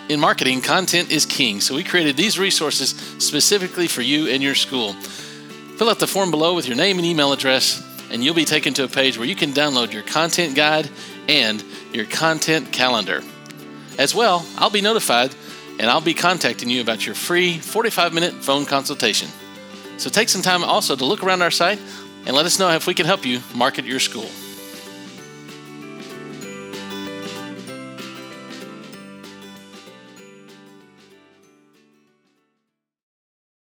In marketing, content is king, so we created these resources specifically for you and your school. Fill out the form below with your name and email address, and you'll be taken to a page where you can download your content guide and your content calendar. As well, I'll be notified, and I'll be contacting you about your free 45-minute phone consultation. So take some time also to look around our site and let us know if we can help you market your school.